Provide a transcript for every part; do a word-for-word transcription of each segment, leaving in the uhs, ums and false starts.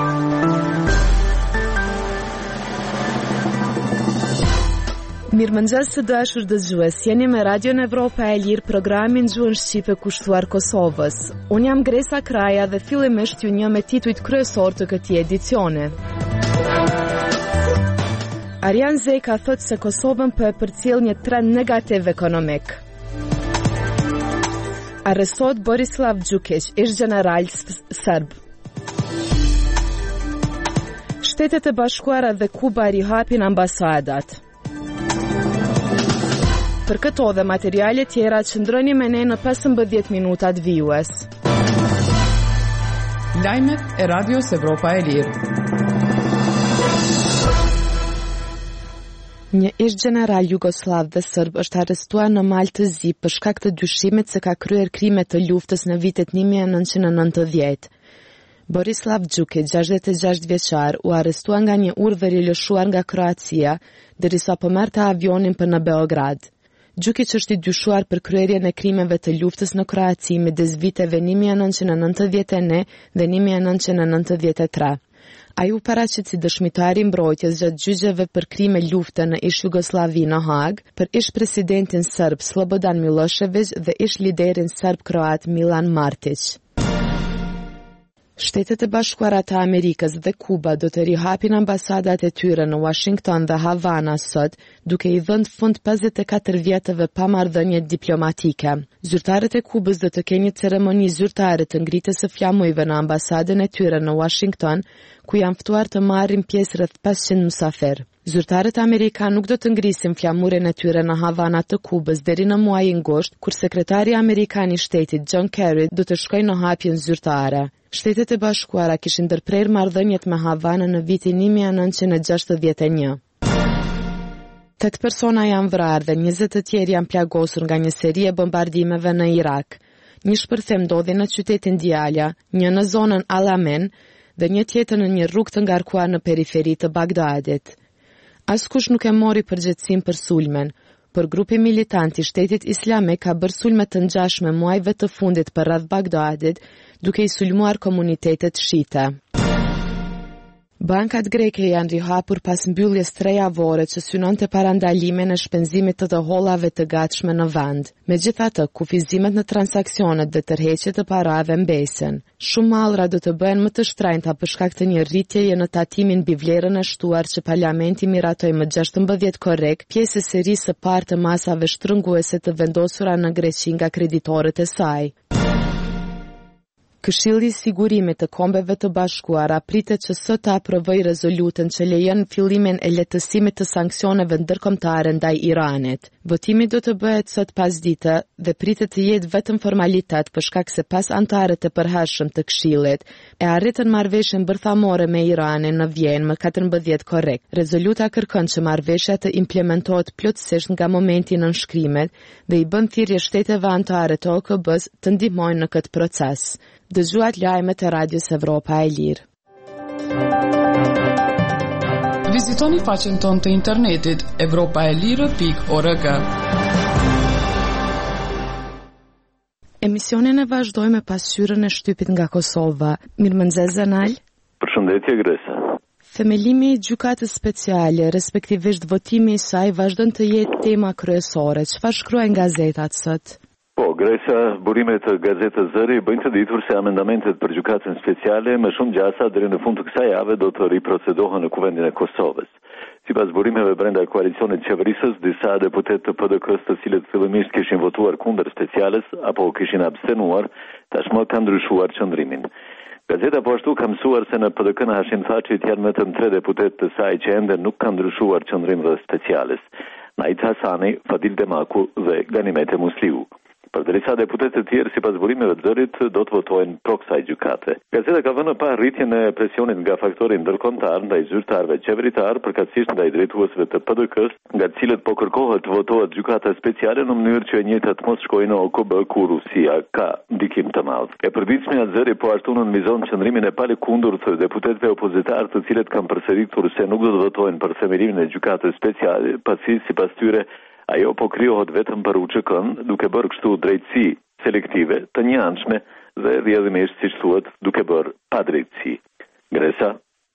Mirëmëngjes të dashur dëgjues, jeni me Radio Evropa e Lirë, programin Gjuhën Shqipe kushtuar Kosovës. Unë jam Gresa Kraja dhe fillimisht ju një me titujt kryesor të këtij edicioni. Arjan Zeka thotë se Kosovën po e përcjell një trend negativ ekonomik. Arrestohet Borislav Đukić, ish general serb. Shtetet e Bashkuara dhe Kuba rihapin ambasadat. Për këto dhe materiale tjera qëndroni me ne në pesëmbëdhjetë minutat vijues. Lajmet e Radios Evropa e Lirë. Një ish general jugoslav dhe serb është arrestuar në Malë të Zi për shkak të dyshimit se ka kryer krime të luftës në vitet një mijë e nëntëqind e nëntëdhjetë. Borislav Đukić, gjashtëdhjetë e gjashtë vjeçar, u arrestua nga një urdhër i lëshuar nga Kroacia, derisa po merrte avionin për në Beograd. Đukić është i dyshuar për kryerjen e krimeve të luftës në Kroaci midis viteve një mijë e nëntëqind e nëntëdhjetë e një dhe një mijë e nëntëqind e nëntëdhjetë e tre. Ai u paraqit si dëshmitar i mbrojtjes gjatë gjyqjeve për krime lufte në ish Jugosllavi në Hag, për ish presidentin serb Slobodan Milošević dhe ish liderin serb-kroat Milan Martić. Shtetet e Bashkuara të Amerikës dhe Kuba do të rihapin ambasadat e tyre në Washington dhe Havana sot, duke i dhënë fund pesëdhjetë e katër vjetëve pamarrëdhënie diplomatike. Zyrtarët e Kubës do të kenë një ceremoni zyrtare të ngritjes së flamujve në ambasadën e tyre në Washington, ku janë ftuar të marrin pjesë rreth pesëqind mysafir. Zyrtarët amerikanë nuk do të ngrisin flamurin e tyre në Havana të Kubës deri në muajin gusht, kur sekretari amerikan i shtetit John Kerry do të shkojë në hapjen zyrtare. Shtetet e Bashkuara kishin ndërprer marrëdhëniet me Havanën në vitin një mijë e nëntëqind e gjashtëdhjetë e një. Tetë persona janë vrarë dhe njëzet të tjerë janë plagosur nga një seri e bombardimeve në Irak. Një shpërthim ndodhi në qytetin Diyala, një në zonën Alamein dhe një tjetër në një rrugë të ngarkuar në periferi të Bagdadit. Askush nuk e mori përgjegjësinë për sulmen, por grupi militant i Shtetit Islamik ka bërë sulme të ngjashme muajve të fundit përreth Bagdadit, duke i sulmuar komunitetet shite. Bankat greke janë rihapur pas mbylljes tre javore që synonte parandalimin e shpenzimit të të hollave të gatshme në vend. Megjithatë, kufizimet në transaksionet dhe tërheqjet të parave mbesin. Shumë mallra do të bëhen më të shtrenjta për shkak të një rritjeje në tatimin mbi vlerën e shtuar që Parlamenti miratoi më gjashtëmbëdhjetë korrekt, pjesë e serisë së parë të masave shtrënguese të vendosura në Greqi nga kreditorët e saj. Këshilli i Sigurimit të Kombeve të Bashkuara pritet që sot të aprovojë rezolutën që lejon fillimin e lehtësimit të sanksioneve ndërkombëtare ndaj Iranit. Votimi do të bëhet sot pasdite dhe pritet të jetë vetëm formalitet për shkak se pas antarët e përhershëm të Këshillit e arritën marrëveshjen bërthamore me Iranin në Vjenë më katërmbëdhjetë korrekt. Rezoluta kërkon që marrëveshja të implementohet plotësisht nga momenti i nënshkrimit dhe i bën thirrje shteteve anëtare të O K B-s të ndihmojnë në këtë proces. Dëgjuat lajmet e Radios Evropa e Lirë. Vizitoni faqen tonë të internetit evropa e lirë pikë org. Emisionin e vazhdojmë me pasqyrën e shtypit nga Kosova. Mirëmëngjes Zanal. Përshëndetje Gresa. Themelimi i gjykatës speciale, respektivisht votimi i saj, vazhdon të jetë tema kryesore. Çfarë shkruajnë gazetat sot? Po, Gresa, burimet e gazetës Zëri bëjnë të ditur se amendamentet për gjykatën speciale më shumë gjasa deri në fund të kësaj jave do të riprocedohen në Kuvendin e Kosovës. Sipas burimeve brenda koalicionit qeverisës, disa deputet të P D K-s të cilët fillimisht kishin votuar kundër speciales apo kishin abstenuar, tashmë kanë ndryshuar qëndrimin. Gazeta po ashtu ka mësuar se në P D K-n Hashim Thaçit janë vetëm tre deputet të saj që ende nuk kanë ndryshuar qëndrim rreth speciales: Najt Hasani, Fadil Demaku dhe Ganimete Musliu. Përderisa deputetët e tjerë sipas burimeve të Zërit do të votojnë pro kësaj gjykate. Gazeta ka vënë pa rritjen e presionit nga faktori ndërkombëtar ndaj zyrtarëve qeveritar, përkatësisht ndaj drejtuesve të P D K-s, nga të cilët po kërkohet të votohet gjykata speciale në mënyrë që e njëjta të mos shkojë në O K B ku Rusia ka ndikim të madh. E përditshmja Zëri po ashtu nënvizon qëndrimin e palekundurt të deputetëve opozitar të cilët kanë përsëritur se nuk do të votojnë për themelimin e gjykatës speciale, pasi sipas tyre ajo po krijohet vetëm për U Q K-n, duke bërë kështu drejtësi selektive të njëanshme dhe rrjedhimisht, siç thuhet, duke bërë pa drejtësi. Gresa?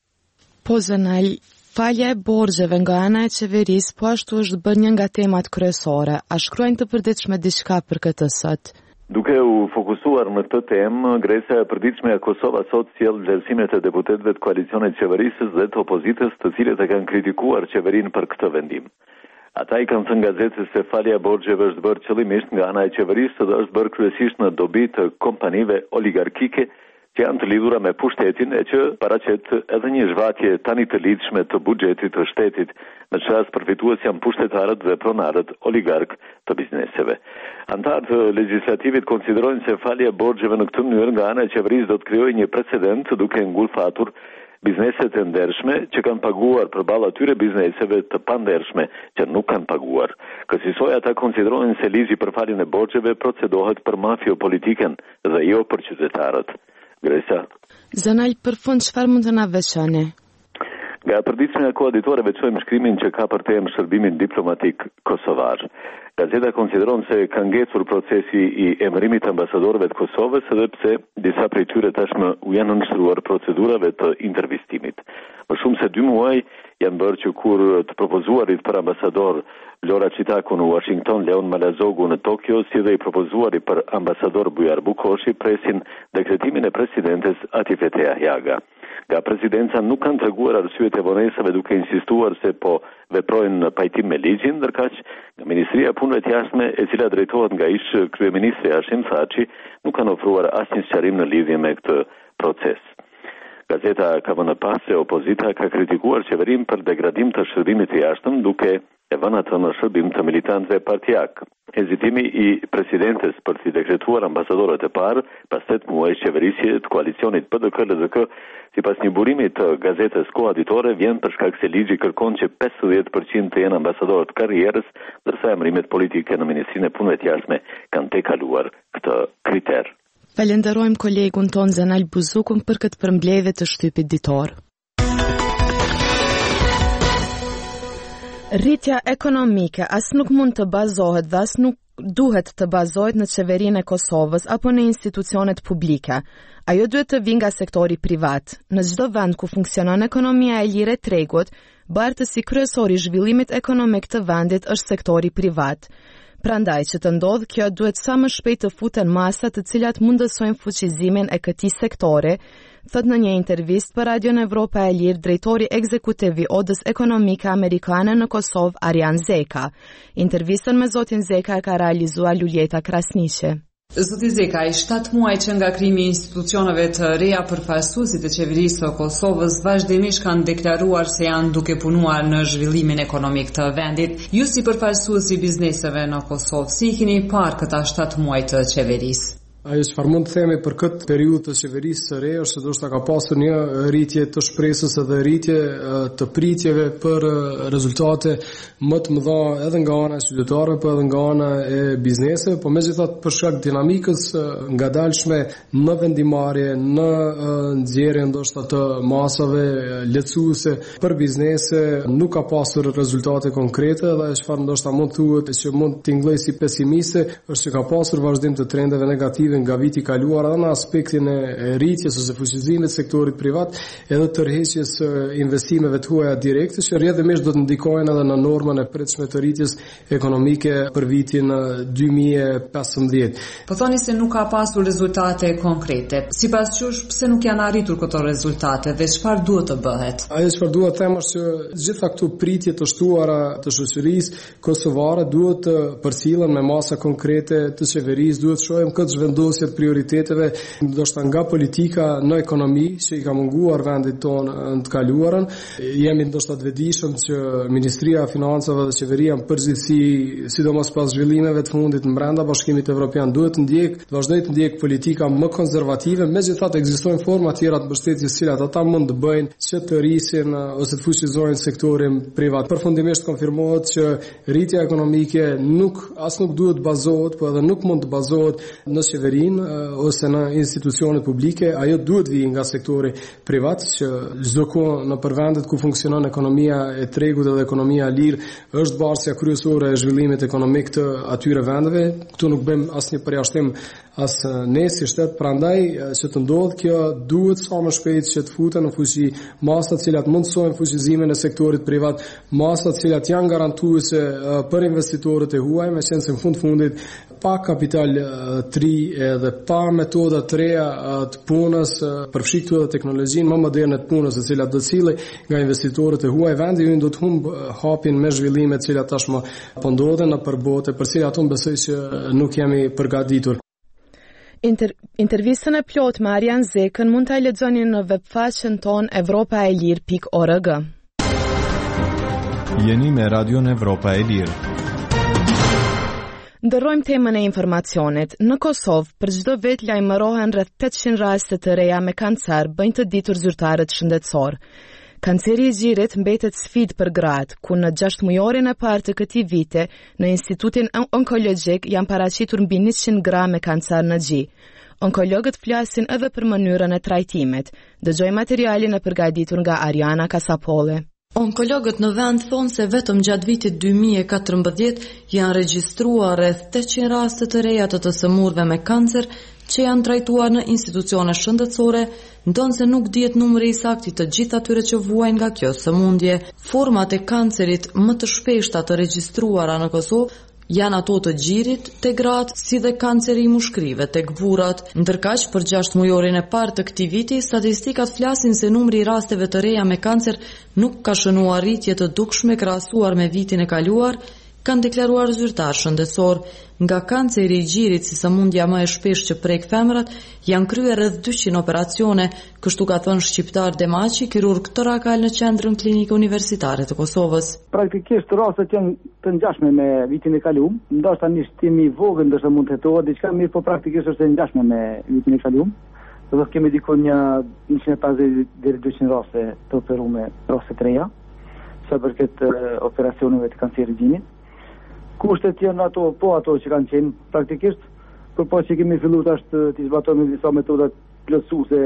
Po Zënal, falja e borxheve nga ana e qeverisë po ashtu është bërë një nga temat kryesore. A shkruajnë të përditshme diçka për këtë sot? Duke u fokusuar në këtë temë, Gresia e përditshme e Kosovës sot sjell vlerësimet e deputetëve të koalicionit qeverisës dhe të opozitës, të cilët e kanë kritikuar qeverinë për këtë vendim. Ata i kanë thënë gazetës se falja e borxheve është bërë qëllimisht nga ana e qeverisë dhe është bërë kryesisht në dobi të kompanive oligarkike që janë të lidhura me pushtetin e që paraqet edhe një zhvatje tani të lidhshme të buxhetit të shtetit, në çast përfitues janë pushtetarët dhe pronarët oligark të bizneseve. Antarët e legjislativit konsiderojnë se falja e borxheve në këtë mënyrë nga ana e qeverisë do të krijojë një precedent duke ngulfatur bizneset e ndershme që kanë paguar përballë atyre bizneseve të pandershme që nuk kanë paguar. Kësaj ata konsiderojnë se ligji për faljen e borxheve procedohet për mafiopolitiken dhe jo për qytetarët. Gresa. Zënal, për fund çfarë mund të na veçoni? Nga përditshmja koaditore veçojmë shkrimin që ka për temë shërbimin diplomatik kosovar. Gazeta konsideron se ka ngecur procesi i emërimit të ambasadorëve të Kosovës edhe pse disa prej tyre tashmë u janë nënshtruar procedurave të intervistimit. Më shumë se dy muaj janë bërë që kur të propozuarit për ambasador Lora Çitaku në Washington, Leon Malazogu në Tokyo, si dhe i propozuari për ambasador Bujar Bukoshi presin dekretimin e presidentes Atifete Ahjaga. Nga presidenca nuk kanë treguar arsyet e vonesave duke insistuar se po veprojnë në pajtim me ligjin, ndërkaq nga Ministria e Punëve të Jashtme, e cila drejtohet nga ish kryeministri Hashim Thaçi, nuk kanë ofruar asnjë sqarim në lidhje me këtë proces. Gazeta ka vënë pas se opozita ka kritikuar qeverinë për degradim të shërbimit të jashtëm, duke e vënë atë në shërbim të militantëve partijak. Hezitimi i presidentes për t'i dekretuar ambasadorët e parë pas tetë muajsh qeverisje të koalicionit P D K L D K, sipas një burimi të gazetës koaditore, vjen për shkak se ligji kërkon që pesëdhjetë përqind të jenë ambasadorët karrierës, ndërsa emërimet politike në Ministrinë e Punëve të Jashtme kanë tejkaluar këtë kriter. Falenderojmë kolegun ton Zënal Buzukun për këtë përmbledhje të shtypit ditor. Rritja ekonomike as nuk mund të bazohet dhe as nuk duhet të bazohet në qeverinë e Kosovës apo në institucionet publike. Ajo duhet të vijë nga sektori privat. Në çdo vend ku funksionon ekonomia e lirë e tregut, bartësi kryesor i zhvillimit ekonomik të vendit është sektori privat. Prandaj që të ndodhë kjo duhet sa më shpejt të futen masa të cilat mundësojnë fuqizimin e këtij sektori, thot në një intervistë për Radion Evropa e Lirë drejtori ekzekutiv i Odës Ekonomike Amerikane në Kosovë, Arjan Zeka. Intervistën me zotin Zeka ka realizuar Luljeta Krasniqi. Zoti Zeka, i shtatë muaj që nga krijimi i institucioneve të reja, përfaqësuesit e qeverisë së Kosovës vazhdimisht kanë deklaruar se janë duke punuar në zhvillimin ekonomik të vendit. Ju si përfaqësues i bizneseve në Kosovë, si i keni parë këta shtatë muaj të qeverisë? Ajo çfarë mund të themi për këtë periudhë të qeverisë së re është se do të ka pasur një rritje të shpresës edhe rritje të pritjeve për rezultate më të mëdha edhe nga ana e qytetarëve, po edhe nga ana e bizneseve, por megjithatë për shkak dinamikës ngadalshme në vendimarrje, në nxjerrje ndoshta të masave lehtësuese për biznese, nuk ka pasur rezultate konkrete dhe çfarë ndoshta mund thuhet që mund të ngllej si pesimiste është që ka pasur vazhdim të trendeve negative nga viti i kaluar edhe në aspektin e rritjes ose fuqizimit të sektorit privat, edhe tërheqjes investimeve të huaja direkte që rrjedhimisht do të ndikojnë edhe në normën e pritshme të rritjes ekonomike për vitin dy mijë e pesëmbëdhjetë. Po thoni se nuk ka pasur rezultate konkrete. Sipas jush, pse nuk janë arritur këto rezultate dhe çfarë duhet të bëhet? Ajo çfarë duhet të them është që gjitha këto pritje të shtuara të shoqërisë kosovare duhet të përcillen me masa konkrete të qeverisë, duhet të shohim këtë zhvendosjet prioriteteve, ndoshta nga politika në ekonomi që i ka munguar vendit tonë në të kaluarën. Jemi ndoshta të vetëdijshëm që Ministria e Financave dhe qeveria në përgjithësi, sidomos pas zhvillimeve të fundit në brenda Bashkimit Evropian, duhet të ndjek, të vazhdojë të ndjek politika më konservative, megjithatë ekzistojnë forma tjera të mbështetjes të cilat ata mund të bëjnë që të rrisin ose të fuqizojnë sektorin privat. Përfundimisht konfirmohet që rritja ekonomike nuk as nuk duhet bazohet, po edhe nuk mund të bazohet në qeveri qeverinë ose në institucionet publike, ajo duhet vijë nga sektori privat, që çdo kohë në përvendet ku funksionon ekonomia e tregut dhe ekonomia e lirë është barsja kryesore e zhvillimit ekonomik të atyre vendeve. Këtu nuk bëjmë asnjë përjashtim as ne si shtet, prandaj që të ndodh kjo duhet sa më shpejt që të futen në fuqi masat të cilat mundsojnë fuqizimin e sektorit privat, masat të cilat janë garantuese për investitorët e huaj, me qenë se në fund fundit pa kapital të ri edhe pa metoda të reja të punës, përfshi këtu edhe teknologjinë më moderne të punës, e cilat do të sillen nga investitorët e huaj, vendi ynë do të humb hapin me zhvillimet të cilat tashmë po ndodhen nëpër botë, për cilat unë besoj që nuk jemi përgatitur. Inter, intervistën e plot me Arjan Zekën mund ta lexoni në webfaqen ton evropa e lir pikë org. Jeni me Radion Evropa e Lirë. Ndërrojmë temën e informacionit. Në Kosovë, për çdo vit lajmërohen rreth tetëqind raste të reja me kancer, bëjnë të ditur zyrtarët shëndetësor. Kanceri i gjirit mbetet sfidë për gratë, ku në gjashtë mujorin e parë të këtij viti, në Institutin Onkologjik janë paraqitur mbi njëqind gra me kancer në gjë. Onkologët flasin edhe për mënyrën e trajtimit. Dëgjoj materialin e përgatitur nga Ariana Kasapolli. Onkologët në vend thonë se vetëm gjatë vitit dy mijë e katërmbëdhjetë janë regjistruar rreth tetëqind raste të reja të të sëmurëve me kancer që janë trajtuar në institucione shëndetësore, ndonse nuk dihet numri i saktë të gjithë atyre që vuajnë nga kjo sëmundje. Format e kancerit më të shpeshta të regjistruara në Kosovë janë ato të gjirit, te gratë, si dhe kanceri i mushkrive tek burrat. Ndërkaq, për gjashtë mujorin e parë të këtij viti, statistikat flasin se numri i rasteve të reja me kancer nuk ka shënuar rritje të dukshme krahasuar me vitin e kaluar, kanë deklaruar zyrtar shëndetësor. Nga kanceri i gjirit si sëmundja më e shpesh që prek femrat, janë kryer rreth dyqind operacione, kështu ka thënë shqiptar Demaçi, kirurg torakal në Qendrën Klinike Universitare të Kosovës. Praktikisht rastet janë të ngjashme me vitin e kaluar, ndoshta një shtim i vogël ndoshta mund të hetohet diçka mirë, po praktikisht është e ngjashme me vitin e kaluar. Do të kemi diku një njëqind e pesëdhjetë deri dyqind raste të operuar, raste të reja, sa përket operacioneve të kancerit të gjinit. Kushtet janë ato, po ato që kanë qenë praktikisht, por po që kemi filluar tash të, të zbatojmë disa metoda plotësuese,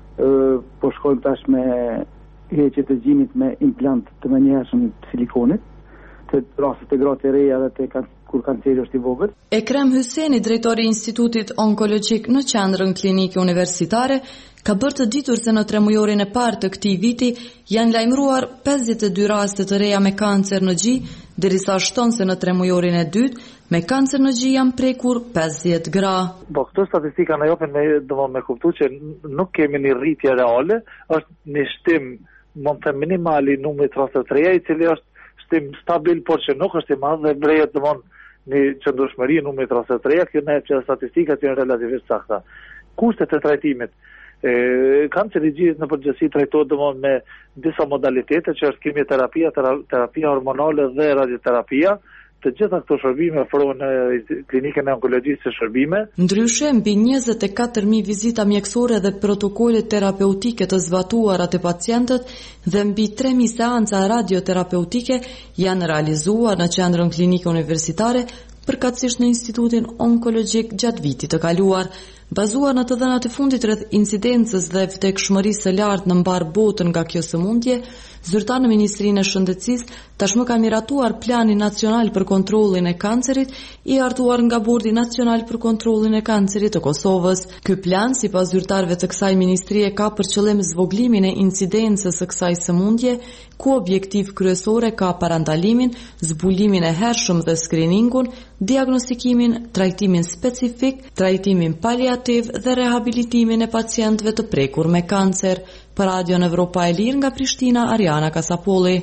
po shkojmë tash me heqje të gjinit me implant të menjëhershëm të silikonit, të rastet e gratë e reja dhe të kan kur kanceri është i vogël. Ekrem Hyseni, drejtori i Institutit Onkologjik në Qendrën Klinike Universitare, ka bërë të ditur se në tremujorin e parë të këtij viti janë lajmëruar pesëdhjetë e dy raste të reja me kancer në gjë, derisa shton se në tremujorin e dytë me kancer në gjë janë prekur pesëdhjetë gra. Po këto statistika na japin me domosdoshmë me kuptu që nuk kemi një rritje reale, është një shtim mund të minimal i numrit raste të reja, i cili është shtim stabil, por që nuk është i madh dhe brehet domosdoshmë një qëndrueshmëri në numrit raste të reja, kjo na jep që statistikat janë relativisht sakta. Kushtet e trajtimit. E, kanceri i gjirit në përgjithësi trajtohet domosdoshmë me disa modalitete, që është kimioterapia, terapia hormonale dhe radioterapia. Të gjitha këto shërbime ofrohen në klinikën e onkologjisë së shërbime. Ndryshe, mbi njëzet e katër mijë vizita mjekësore dhe protokole terapeutike të zbatuara te pacientët dhe mbi tre mijë seanca radioterapeutike janë realizuar në Qendrën Klinike Universitare, përkatësisht në Institutin Onkologjik gjatë vitit të kaluar. Bazuar në të dhënat e fundit rreth incidencës dhe vdekshmërisë së lartë në mbar botën nga kjo sëmundje, zyrtar në Ministrinë e Shëndetësisë tashmë ka miratuar Planin Nacional për Kontrollin e Kancerit, i hartuar nga Bordi Nacional për Kontrollin e Kancerit të Kosovës. Ky plan, sipas zyrtarëve të kësaj ministrie, ka për qëllim zvoglimin e incidencës së kësaj sëmundje, ku objektiv kryesore ka parandalimin, zbulimin e hershëm dhe skriningun, diagnostikimin, trajtimin specifik, trajtimin paliativ dhe rehabilitimin e pacientëve të prekur me kancer. Për Radion Evropa e Lirë nga Prishtina, Ariana Kasapolli.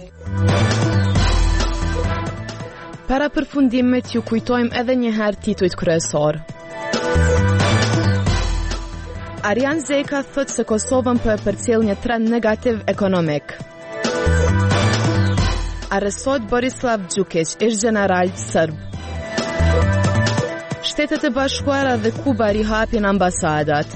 Para përfundimit ju kujtojmë edhe një herë titujt kryesor. Arjan Zeka thot se Kosovën po e përcjell një trend negativ ekonomik. Arrestohet Borislav Đukić, ish general serb. Shtetet e Bashkuara dhe Kuba rihapin ambasadat.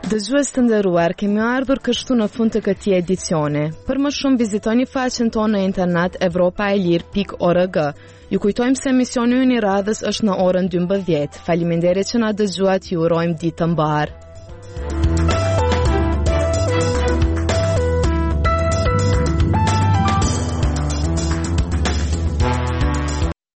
Dëgjues të nderuar, kemi ardhur kështu në fund të këtij edicioni. Për më shumë vizitoni faqen tonë në internet evropa e lirë pikë org. Ju kujtojmë se emisioni ynë i radhës është në orën dymbëdhjetë. Faleminderit që na dëgjuat, ju urojmë ditë të mbarë.